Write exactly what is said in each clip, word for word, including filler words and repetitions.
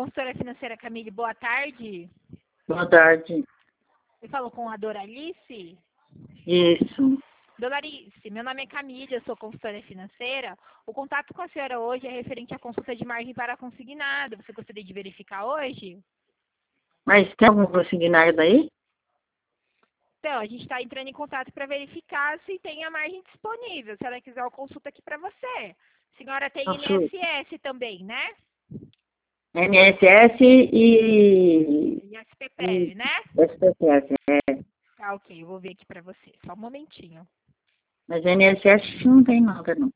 Consultora financeira Camille, boa tarde. Boa tarde. Eu falo com a Doralice? Isso. Doralice, meu nome é Camille, eu sou consultora financeira. O contato com a senhora hoje é referente à consulta de margem para consignado. Você gostaria de verificar hoje? Mas tem algum consignário daí? Então, a gente está entrando em contato para verificar se tem a margem disponível. Se ela quiser, eu consulto aqui para você. A senhora tem Posso. I N S S também, né? N S S e, E S P P L, e né? S P P S. É. Tá, ok, eu vou ver aqui para você. Só um momentinho. Mas N S S não tem nada, não.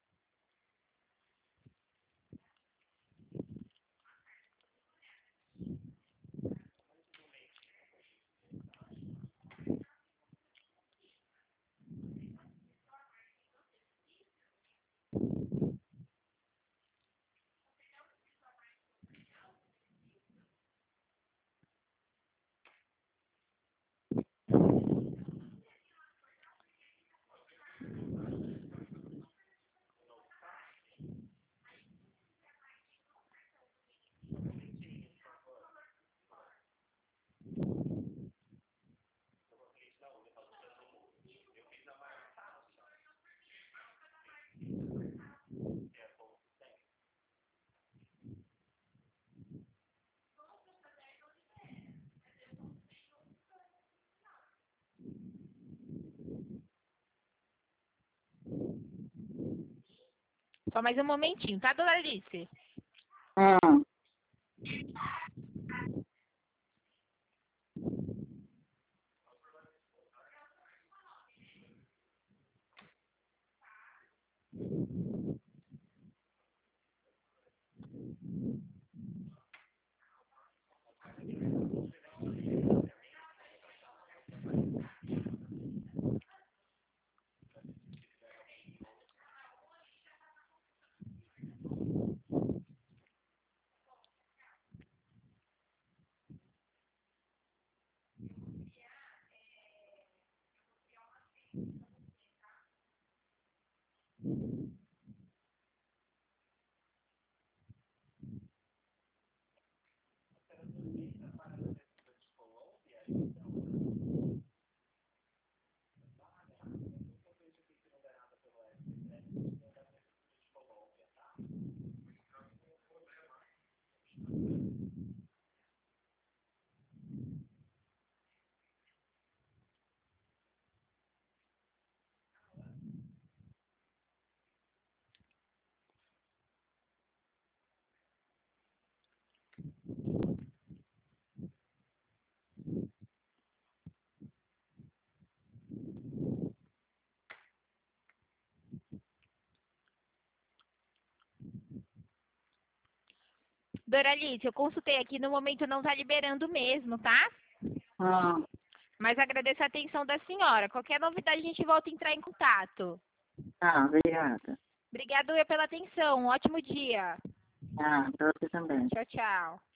Só mais um momentinho, tá, Doralice? Ah, Doralice, eu consultei aqui, no momento não tá liberando mesmo, tá? ah, Mas agradeço a atenção da senhora. Qualquer novidade a gente volta a entrar em contato. tá, obrigada. Obrigado eu pela atenção. Um ótimo dia. Ah, pra você também. Tchau, tchau.